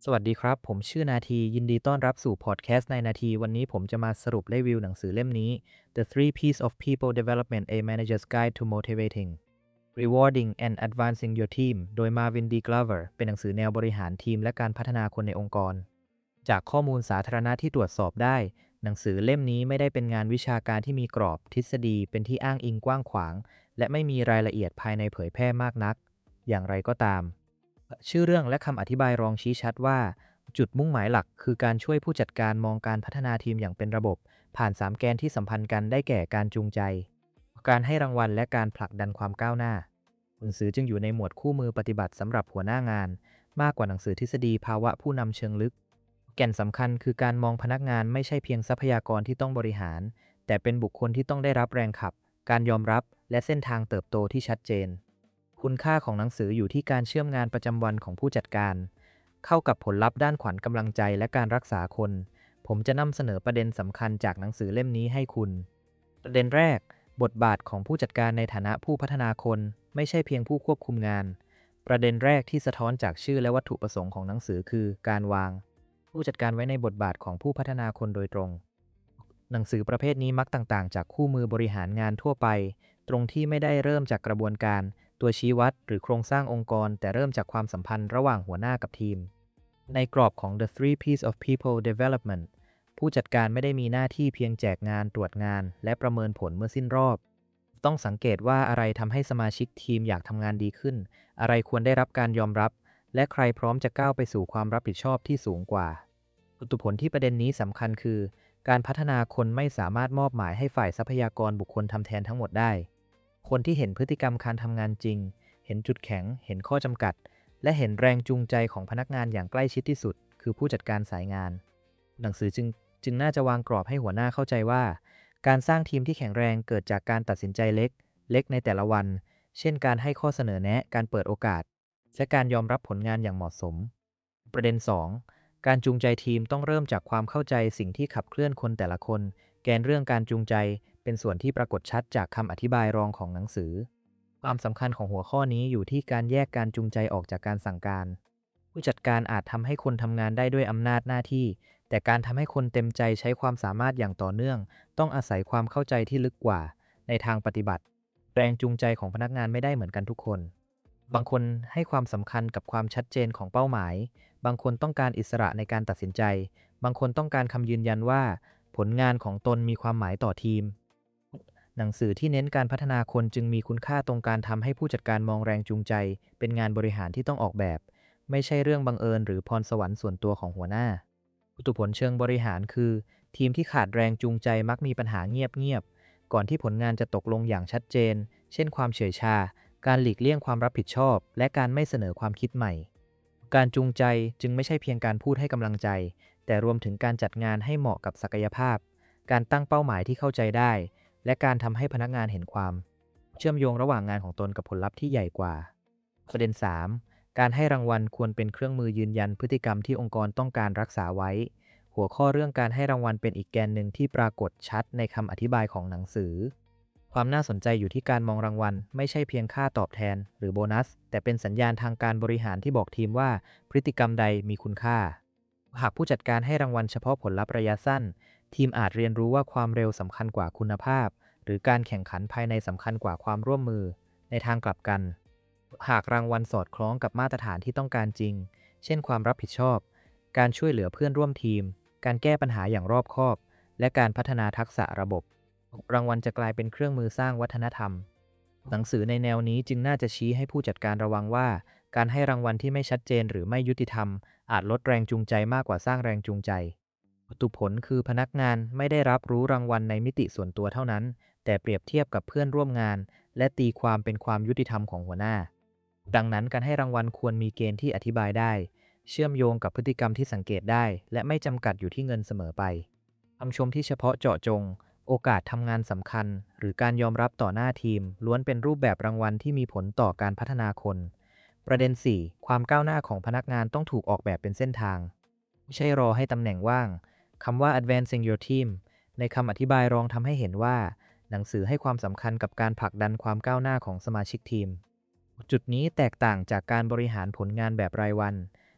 สวัสดีครับ ผมชื่อนาทียินดีต้อนรับสู่พอดแคสต์ในนาทีวันนี้ผมจะมาสรุปรีวิวหนังสือเล่มนี้ The Three P's of People Development: A Manager's Guide to Motivating, Rewarding and Advancing Your Team โดย Marvin D. Glover เป็นหนังสือแนวบริหารทีมและการพัฒนาคนในองค์กรจากข้อมูลสาธารณะที่ตรวจสอบได้หนังสือเล่มนี้ไม่ได้เป็นงานวิชาการที่มีกรอบทฤษฎีเป็นที่อ้างอิงกว้างขวางและไม่มีรายละเอียดภายในเผยแพร่มากนักอย่างไรก็ตามชื่อเรื่องและคำอธิบายรองชี้ชัดว่าจุดมุ่งหมายหลักคือการช่วยผู้จัดการมองการพัฒนาทีมอย่างเป็นระบบผ่าน3แกนที่สัมพันธ์กันได้แก่การจูงใจการให้รางวัลและการผลักดันความก้าวหน้าหนังสือจึงอยู่ในหมวดคู่มือปฏิบัติสำหรับหัวหน้างานมากกว่าหนังสือทฤษฎีภาวะผู้นำเชิงลึกแก่นสำคัญคือการมองพนักงานไม่ใช่เพียงทรัพยากรที่ต้องบริหารแต่เป็นบุคคลที่ต้องได้รับแรงขับการยอมรับและเส้นทางเติบโตที่ชัดเจนคุณค่าของหนังสืออยู่ที่การเชื่อมงานประจำวันของผู้จัดการเข้ากับผลลัพธ์ด้านขวัญกำลังใจและการรักษาคนผมจะนำเสนอประเด็นสำคัญจากหนังสือเล่มนี้ให้คุณประเด็นแรกบทบาทของผู้จัดการในฐานะผู้พัฒนาคนไม่ใช่เพียงผู้ควบคุมงานประเด็นแรกที่สะท้อนจากชื่อและวัตถุประสงค์ของหนังสือคือการวางผู้จัดการไว้ในบทบาทของผู้พัฒนาคนโดยตรงหนังสือประเภทนี้มักต่างๆจากคู่มือบริหารงานทั่วไปตรงที่ไม่ได้เริ่มจากกระบวนการตัวชี้วัดหรือโครงสร้างองค์กรแต่เริ่มจากความสัมพันธ์ระหว่างหัวหน้ากับทีมในกรอบของ The Three P's of People Development ผู้จัดการไม่ได้มีหน้าที่เพียงแจกงานตรวจงานและประเมินผลเมื่อสิ้นรอบต้องสังเกตว่าอะไรทำให้สมาชิกทีมอยากทำงานดีขึ้นอะไรควรได้รับการยอมรับและใครพร้อมจะก้าวไปสู่ความรับผิดชอบที่สูงกว่าผลที่ประเด็นนี้สำคัญคือการพัฒนาคนไม่สามารถมอบหมายให้ฝ่ายทรัพยากรบุคคลทำแทนทั้งหมดได้คนที่เห็นพฤติกรรมการทำงานจริงเห็นจุดแข็งเห็นข้อจำกัดและเห็นแรงจูงใจของพนักงานอย่างใกล้ชิดที่สุดคือผู้จัดการสายงานหนังสือจึงน่าจะวางกรอบให้หัวหน้าเข้าใจว่าการสร้างทีมที่แข็งแรงเกิดจากการตัดสินใจเล็กในแต่ละวันเช่นการให้ข้อเสนอแนะการเปิดโอกาสและการยอมรับผลงานอย่างเหมาะสมประเด็น2การจูงใจทีมต้องเริ่มจากความเข้าใจสิ่งที่ขับเคลื่อนคนแต่ละคนแกนเรื่องการจูงใจเป็นส่วนที่ปรากฏชัดจากคำอธิบายรองของหนังสือความสำคัญของหัวข้อนี้อยู่ที่การแยกการจูงใจออกจากการสั่งการผู้จัดการอาจทำให้คนทำงานได้ด้วยอำนาจหน้าที่แต่การทำให้คนเต็มใจใช้ความสามารถอย่างต่อเนื่องต้องอาศัยความเข้าใจที่ลึกกว่าในทางปฏิบัติแรงจูงใจของพนักงานไม่ได้เหมือนกันทุกคนบางคนให้ความสำคัญกับความชัดเจนของเป้าหมายบางคนต้องการอิสระในการตัดสินใจบางคนต้องการคำยืนยันว่าผลงานของตนมีความหมายต่อทีมหนังสือที่เน้นการพัฒนาคนจึงมีคุณค่าตรงการทำให้ผู้จัดการมองแรงจูงใจเป็นงานบริหารที่ต้องออกแบบไม่ใช่เรื่องบังเอิญหรือพรสวรรค์ส่วนตัวของหัวหน้าผลเชิงบริหารคือทีมที่ขาดแรงจูงใจมักมีปัญหาเงียบๆก่อนที่ผลงานจะตกลงอย่างชัดเจนเช่นความเฉื่อยชาการหลีกเลี่ยงความรับผิดชอบและการไม่เสนอความคิดใหม่การจูงใจจึงไม่ใช่เพียงการพูดให้กำลังใจแต่รวมถึงการจัดงานให้เหมาะกับศักยภาพการตั้งเป้าหมายที่เข้าใจได้และการทำให้พนักงานเห็นความเชื่อมโยงระหว่างงานของตนกับผลลัพธ์ที่ใหญ่กว่าประเด็น3การให้รางวัลควรเป็นเครื่องมือยืนยันพฤติกรรมที่องค์กรต้องการรักษาไว้หัวข้อเรื่องการให้รางวัลเป็นอีกแกนหนึ่งที่ปรากฏชัดในคำอธิบายของหนังสือความน่าสนใจอยู่ที่การมองรางวัลไม่ใช่เพียงค่าตอบแทนหรือโบนัสแต่เป็นสัญญาณทางการบริหารที่บอกทีมว่าพฤติกรรมใดมีคุณค่าหากผู้จัดการให้รางวัลเฉพาะผลลัพธ์ระยะสั้นทีมอาจเรียนรู้ว่าความเร็วสำคัญกว่าคุณภาพหรือการแข่งขันภายในสำคัญกว่าความร่วมมือในทางกลับกันหากรางวัลสอดคล้องกับมาตรฐานที่ต้องการจริงเช่นความรับผิดชอบการช่วยเหลือเพื่อนร่วมทีมการแก้ปัญหาอย่างรอบคอบและการพัฒนาทักษะระบบรางวัลจะกลายเป็นเครื่องมือสร้างวัฒนธรรมหนังสือในแนวนี้จึงน่าจะชี้ให้ผู้จัดการระวังว่าการให้รางวัลที่ไม่ชัดเจนหรือไม่ยุติธรรมอาจลดแรงจูงใจมากกว่าสร้างแรงจูงใจผลคือพนักงานไม่ได้รับรู้รางวัลในมิติส่วนตัวเท่านั้นแต่เปรียบเทียบกับเพื่อนร่วมงานและตีความเป็นความยุติธรรมของหัวหน้าดังนั้นการให้รางวัลควรมีเกณฑ์ที่อธิบายได้เชื่อมโยงกับพฤติกรรมที่สังเกตได้และไม่จำกัดอยู่ที่เงินเสมอไปคำชมที่เฉพาะเจาะจงโอกาสทำงานสำคัญหรือการยอมรับต่อหน้าทีมล้วนเป็นรูปแบบรางวัลที่มีผลต่อการพัฒนาคนประเด็น4ความก้าวหน้าของพนักงานต้องถูกออกแบบเป็นเส้นทางไม่ใช่รอให้ตำแหน่งว่างคำว่า advancing your team ในคำอธิบายรองทำให้เห็นว่าหนังสือให้ความสำคัญกับการผลักดันความก้าวหน้าของสมาชิกทีมจุดนี้แตกต่างจากการบริหารผลงานแบบรายวัน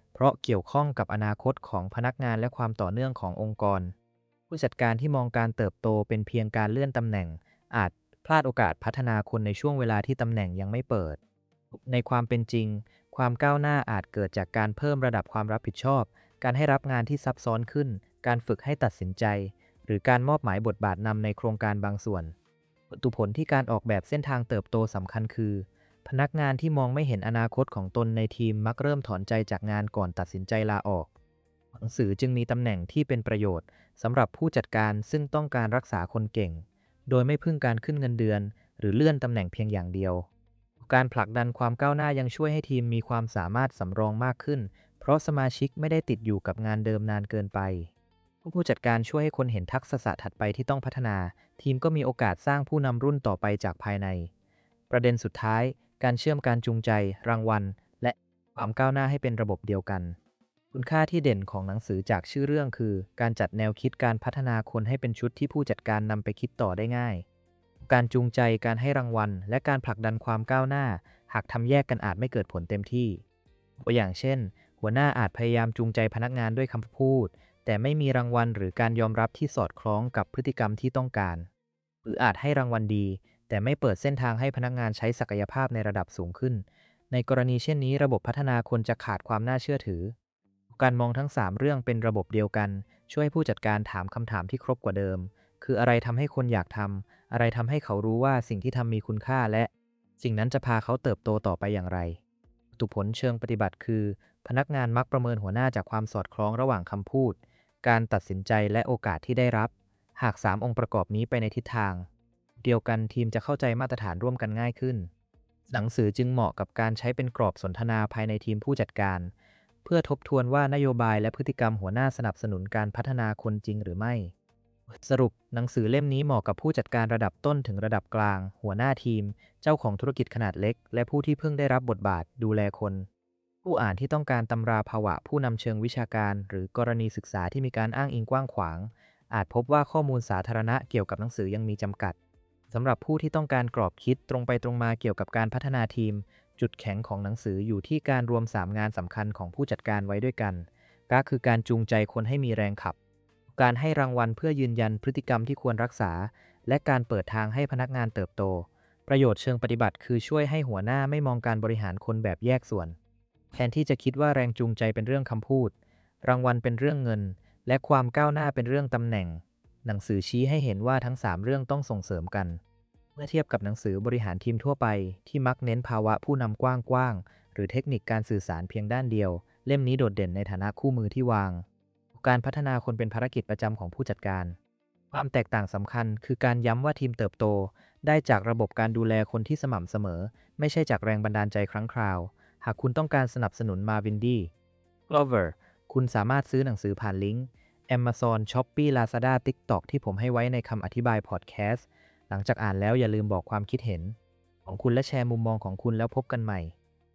เพราะเกี่ยวข้องกับอนาคตของพนักงานและความต่อเนื่องขององค์กรผู้จัดการที่มองการเติบโตเป็นเพียงการเลื่อนตำแหน่งอาจพลาดโอกาสพัฒนาคนในช่วงเวลาที่ตำแหน่งยังไม่เปิดในความเป็นจริงความก้าวหน้าอาจเกิดจากการเพิ่มระดับความรับผิดชอบการให้รับงานที่ซับซ้อนขึ้นการฝึกให้ตัดสินใจหรือการมอบหมายบทบาทนำในโครงการบางส่วนผลที่การออกแบบเส้นทางเติบโตสำคัญคือพนักงานที่มองไม่เห็นอนาคตของตนในทีมมักเริ่มถอนใจจากงานก่อนตัดสินใจลาออกหนังสือจึงมีตำแหน่งที่เป็นประโยชน์สำหรับผู้จัดการซึ่งต้องการรักษาคนเก่งโดยไม่พึ่งการขึ้นเงินเดือนหรือเลื่อนตำแหน่งเพียงอย่างเดียวการผลักดันความก้าวหน้ายังช่วยให้ทีมมีความสามารถสำรองมากขึ้นเพราะสมาชิกไม่ได้ติดอยู่กับงานเดิมนานเกินไปผู้จัดการช่วยให้คนเห็นทักษะถัดไปที่ต้องพัฒนาทีมก็มีโอกาสสร้างผู้นำรุ่นต่อไปจากภายในประเด็นสุดท้ายการเชื่อมการจูงใจรางวัลและความก้าวหน้าให้เป็นระบบเดียวกันคุณค่าที่เด่นของหนังสือจากชื่อเรื่องคือการจัดแนวคิดการพัฒนาคนให้เป็นชุดที่ผู้จัดการนำไปคิดต่อได้ง่ายการจูงใจการให้รางวัลและการผลักดันความก้าวหน้าหากทำแยกกันอาจไม่เกิดผลเต็มที่ตัวอย่างเช่นหัวหน้าอาจพยายามจูงใจพนักงานด้วยคำพูดแต่ไม่มีรางวัลหรือการยอมรับที่สอดคล้องกับพฤติกรรมที่ต้องการหรืออาจให้รางวัลดีแต่ไม่เปิดเส้นทางให้พนักงานใช้ศักยภาพในระดับสูงขึ้นในกรณีเช่นนี้ระบบพัฒนาคนจะขาดความน่าเชื่อถือการมองทั้ง3เรื่องเป็นระบบเดียวกันช่วยให้ผู้จัดการถามคำถามที่ครบกว่าเดิมคืออะไรทำให้คนอยากทำอะไรทำให้เขารู้ว่าสิ่งที่ทำมีคุณค่าและสิ่งนั้นจะพาเขาเติบโตต่อไปอย่างไรผลเชิงปฏิบัติคือพนักงานมักประเมินหัวหน้าจากความสอดคล้องระหว่างคำพูดการตัดสินใจและโอกาสที่ได้รับหาก3องค์ประกอบนี้ไปในทิศทางเดียวกันทีมจะเข้าใจมาตรฐานร่วมกันง่ายขึ้นหนังสือจึงเหมาะกับการใช้เป็นกรอบสนทนาภายในทีมผู้จัดการเพื่อทบทวนว่านโยบายและพฤติกรรมหัวหน้าสนับสนุนการพัฒนาคนจริงหรือไม่สรุปหนังสือเล่มนี้เหมาะกับผู้จัดการระดับต้นถึงระดับกลางหัวหน้าทีมเจ้าของธุรกิจขนาดเล็กและผู้ที่เพิ่งได้รับบทบาทดูแลคนผู้อ่านที่ต้องการตำราภาวะผู้นำเชิงวิชาการหรือกรณีศึกษาที่มีการอ้างอิงกว้างขวางอาจพบว่าข้อมูลสาธารณะเกี่ยวกับหนังสือยังมีจำกัดสำหรับผู้ที่ต้องการกรอบคิดตรงไปตรงมาเกี่ยวกับการพัฒนาทีมจุดแข็งของหนังสืออยู่ที่การรวม3งานสำคัญของผู้จัดการไว้ด้วยกันก็คือการจูงใจคนให้มีแรงขับการให้รางวัลเพื่อยืนยันพฤติกรรมที่ควรรักษาและการเปิดทางให้พนักงานเติบโตประโยชน์เชิงปฏิบัติคือช่วยให้หัวหน้าไม่มองการบริหารคนแบบแยกส่วนแทนที่จะคิดว่าแรงจูงใจเป็นเรื่องคำพูดรางวัลเป็นเรื่องเงินและความก้าวหน้าเป็นเรื่องตำแหน่งหนังสือชี้ให้เห็นว่าทั้ง3เรื่องต้องส่งเสริมกันเมื่อเทียบกับหนังสือบริหารทีมทั่วไปที่มักเน้นภาวะผู้นำกว้างๆหรือเทคนิคการสื่อสารเพียงด้านเดียวเล่มนี้โดดเด่นในฐานะคู่มือที่วางการพัฒนาคนเป็นภารกิจประจำของผู้จัดการความแตกต่างสำคัญคือการย้ำว่าทีมเติบโตได้จากระบบการดูแลคนที่สม่ำเสมอไม่ใช่จากแรงบันดาลใจครั้งคราวหากคุณต้องการสนับสนุนมาวินดี้ Clover คุณสามารถซื้อหนังสือผ่านลิงก์ Amazon Shopee Lazada TikTok ที่ผมให้ไว้ในคำอธิบายพอดแคสต์หลังจากอ่านแล้วอย่าลืมบอกความคิดเห็นของคุณและแชร์มุมมองของคุณแล้วพบกันใหม่